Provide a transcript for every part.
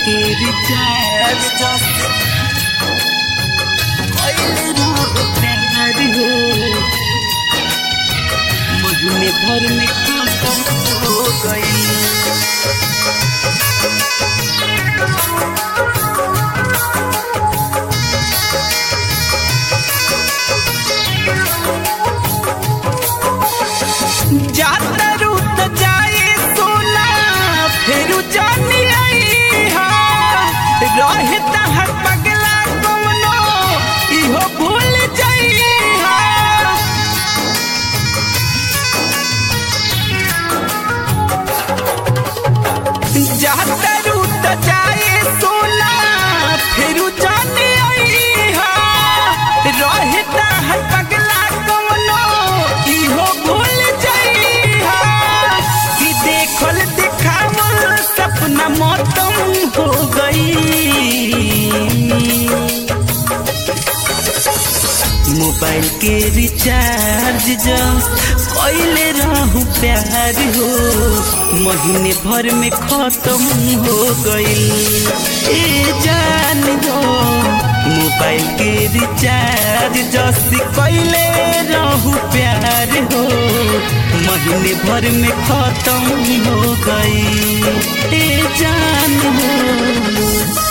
के रिचार्ज कोई रूह प्यार हो महीने भर में खत्म हो गई। जाता रूत जाए सोना फिर जानी आई हा रहता हर पगला कौनो इहो भूल जाई हा। जाता रूत जाए सोना फिर जानी आई हा रहता हर पगला कौनो इहो भूल सपना मौतम हो गई। मोबाइल के रिचार्ज जो कोइले रहू प्यार हो महीने भर में खत्म हो गई। ए जान हो मोबाइल के रिचार्ज जैसे कोइले रहू प्यार हो महीने भर में खत्म हो गई। ए जान हो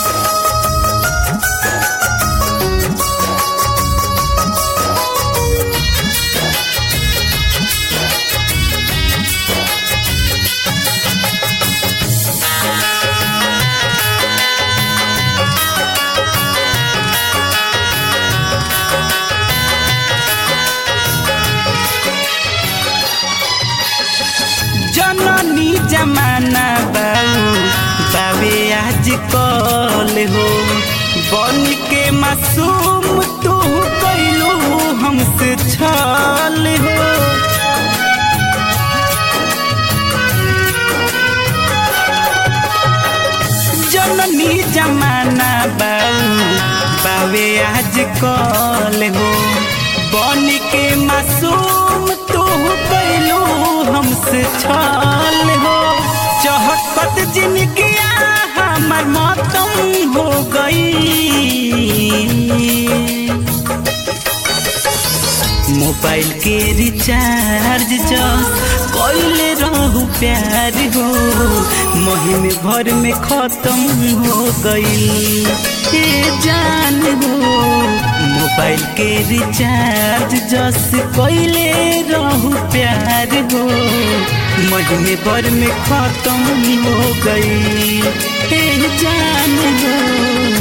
जननी जमाना बावे आज कल हो बन के मासूम तू कैलू हमसे छल हो। जननी जमाना बावे आज कल हो बन के मासूम तू कैलू हमसे छल हो। चहकत जिनगिया हमर मातम हो गई। मोबाइल के रिचार्ज जो कोइले रहू प्यार हो महीने भर में खत्म हो गई। ए जान हो मोबाइल के रिचार्ज जस कोइले रहू प्यार हो महीने भर में खत्म हो गई। ए जान हो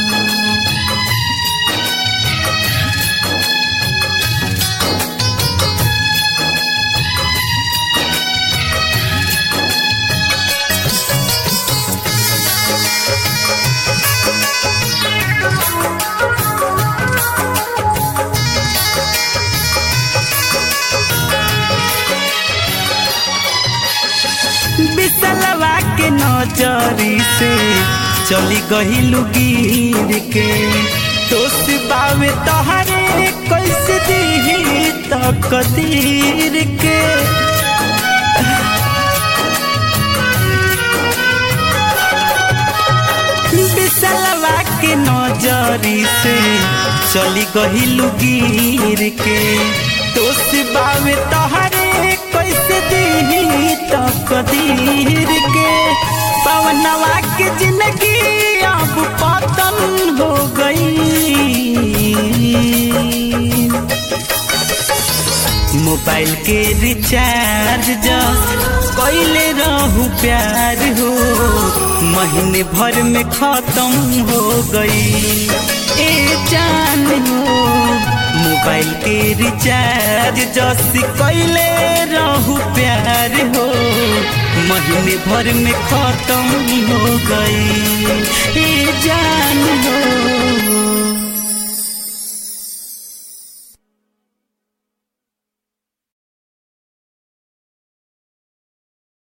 बिसलवा के नजरी से चली गहिलू गिर के दोस्त बावे तोहरे कैसे दी तकदीर के। बिसलवा के नजरी से चली गहिलू गिर के दोस्त बावे तोहरे कैसे दी तकदीर के। पवनवा के जिंदगी अब पतन हो गई। मोबाइल के रिचार्ज जो कोइले रहू प्यार हो महीने भर में खत्म हो गई। ए जान हो मोबाइल के रिचार्ज जैसे कोइले रहू प्यार हो महीने भर में खत्म हो गई।